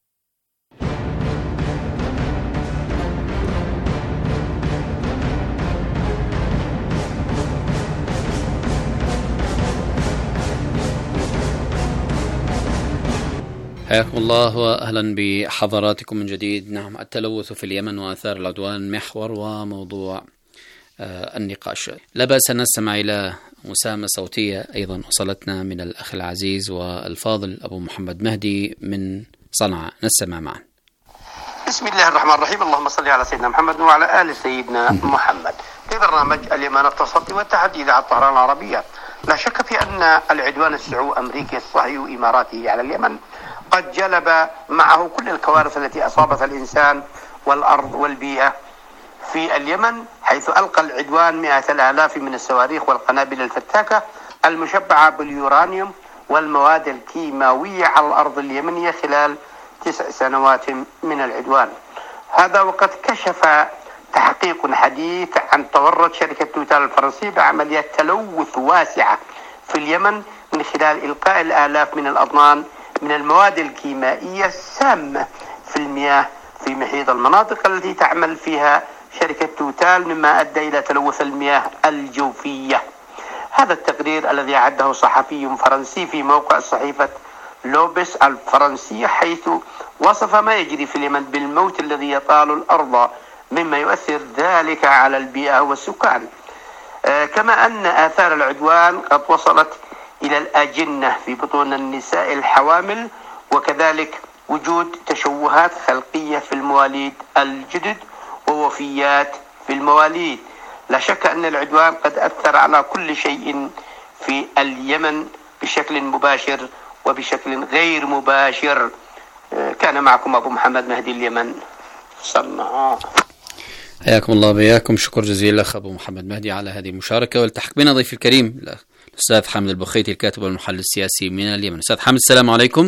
حياكم الله وأهلا بحضراتكم من جديد. نعم، التلوث في اليمن وآثار العدوان محور وموضوع النقاش. لا بأس أن نستمع إلى مساهمة صوتية أيضا وصلتنا من الأخ العزيز والفاضل أبو محمد مهدي من صنعاء، نستمع معا. بسم الله الرحمن الرحيم. اللهم صل على سيدنا محمد وعلى آل سيدنا محمد. في برنامج اليمن التصدي والتحدي إذاعة طهران العربية، لا شك في أن العدوان السعودي أمريكي الصهيوني وإماراتي على اليمن قد جلب معه كل الكوارث التي أصابت الإنسان والأرض والبيئة في اليمن، حيث ألقى العدوان 100,000 من الصواريخ والقنابل الفتاكة المشبعة باليورانيوم والمواد الكيماوية على الأرض اليمنية خلال 9 سنوات من العدوان. هذا وقد كشف تحقيق حديث عن تورط شركة توتال الفرنسية بعمليات تلوث واسعة في اليمن من خلال إلقاء الآلاف من الأطنان من المواد الكيميائية السامة في المياه في محيط المناطق التي تعمل فيها شركة توتال، مما أدى إلى تلوث المياه الجوفية. هذا التقرير الذي أعده صحفي فرنسي في موقع صحيفة لوبس الفرنسية، حيث وصف ما يجري في اليمن بالموت الذي يطال الأرض، مما يؤثر ذلك على البيئة والسكان. كما أن آثار العدوان قد وصلت إلى الأجنة في بطون النساء الحوامل، وكذلك وجود تشوهات خلقية في المواليد الجدد ووفيات في المواليد. لا شك أن العدوان قد أثر على كل شيء في اليمن بشكل مباشر وبشكل غير مباشر. كان معكم أبو محمد مهدي اليمن صنعاء. حياكم الله بياكم، شكر جزيلا أخ أبو محمد مهدي على هذه المشاركة. والتحق بنا ضيف الكريم الأستاذ حامد البخيتي الكاتب والمحلل السياسي من اليمن. أستاذ حامد، السلام عليكم.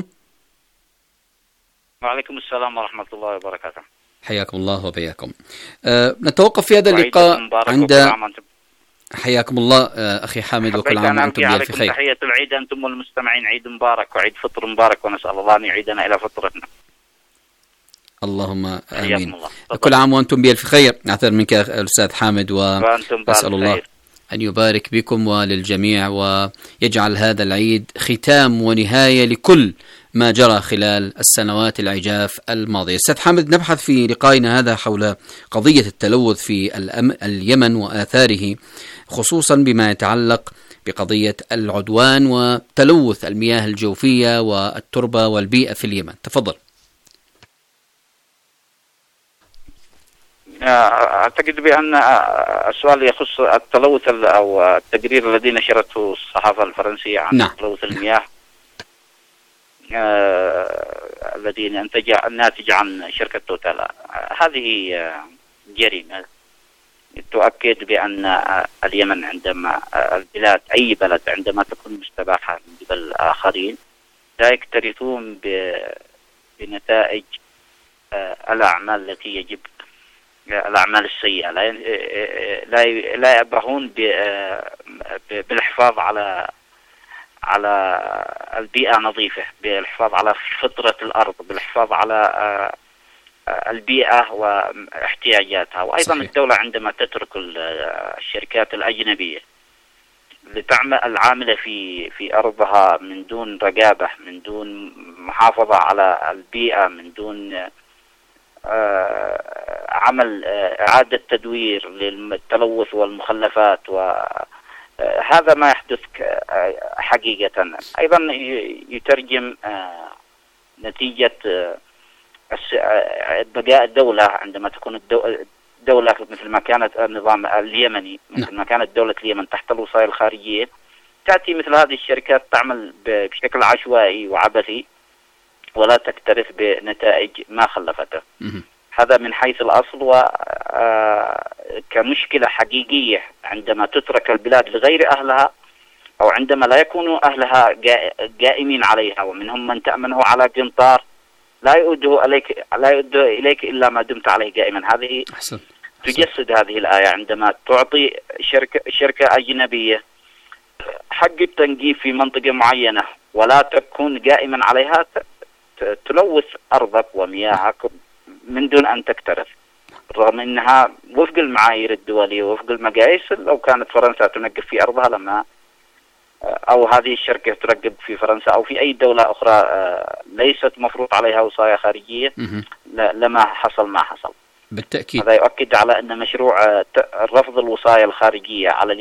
وعليكم السلام ورحمة الله وبركاته. حياكم الله وبياكم. نتوقف في هذا اللقاء عند حياكم الله أخي حامد، وكل عام وأنتم بألف خير. تحية العيد أنتم والمستمعين، عيد مبارك وعيد فطر مبارك، ونسأل الله أن يعيدنا إلى فطرتنا. اللهم آمين. كل عام وأنتم بألف خير. أعتذر منك الأستاذ حامد، وأسأل الله أن يبارك بكم وللجميع، ويجعل هذا العيد ختام ونهاية لكل ما جرى خلال السنوات العجاف الماضية. أستاذ حامد، نبحث في لقائنا هذا حول قضية التلوث في اليمن وآثاره، خصوصا بما يتعلق بقضية العدوان وتلوث المياه الجوفية والتربة والبيئة في اليمن. تفضل. أعتقد بأن السؤال يخص التلوث أو التقرير الذي نشرته الصحافة الفرنسية عن تلوث المياه الذي ناتج عن شركة توتال. هذه جريمة تؤكد بأن اليمن عندما البلاد أي بلد عندما تكون مستباحة من قبل الآخرين لا يكترثون بنتائج الأعمال التي يجب الأعمال السيئة، لا يبهون بالحفاظ على البيئة نظيفة، بالحفاظ على فطرة الأرض، بالحفاظ على البيئة واحتياجاتها. وأيضا صحيح. الدولة عندما تترك الشركات الأجنبية لتعمل العاملة في أرضها من دون رقابة، من دون محافظة على البيئة، من دون عمل إعادة تدوير للتلوث والمخلفات، وهذا ما يحدث حقيقة. أيضا يترجم نتيجة بقاء الدولة عندما تكون دولة مثل ما كانت النظام اليمني، مثل ما كانت دولة اليمن تحت الوصاية الخارجية، تأتي مثل هذه الشركات تعمل بشكل عشوائي وعبثي ولا تكترث بنتائج ما خلفته. هذا من حيث الأصل. وكمشكلة حقيقية عندما تترك البلاد لغير أهلها، أو عندما لا يكونوا أهلها قائمين عليها، ومنهم من تأمنه على قنطار لا يؤده إليك إلا ما دمت عليه قائما. هذه تجسد هذه الآية عندما تعطي شركة أجنبية حق التنقيب في منطقة معينة ولا تكون قائما عليها، تلوث أرضك ومياهك من دون أن تكترث، رغم أنها وفق المعايير الدولية وفق المقاييس. لو كانت فرنسا تنقب في أرضها لما، أو هذه الشركة ترقب في فرنسا أو في أي دولة أخرى ليست مفروض عليها وصاية خارجية، لما حصل ما حصل. بالتأكيد هذا يؤكد على أن مشروع رفض الوصاية الخارجية على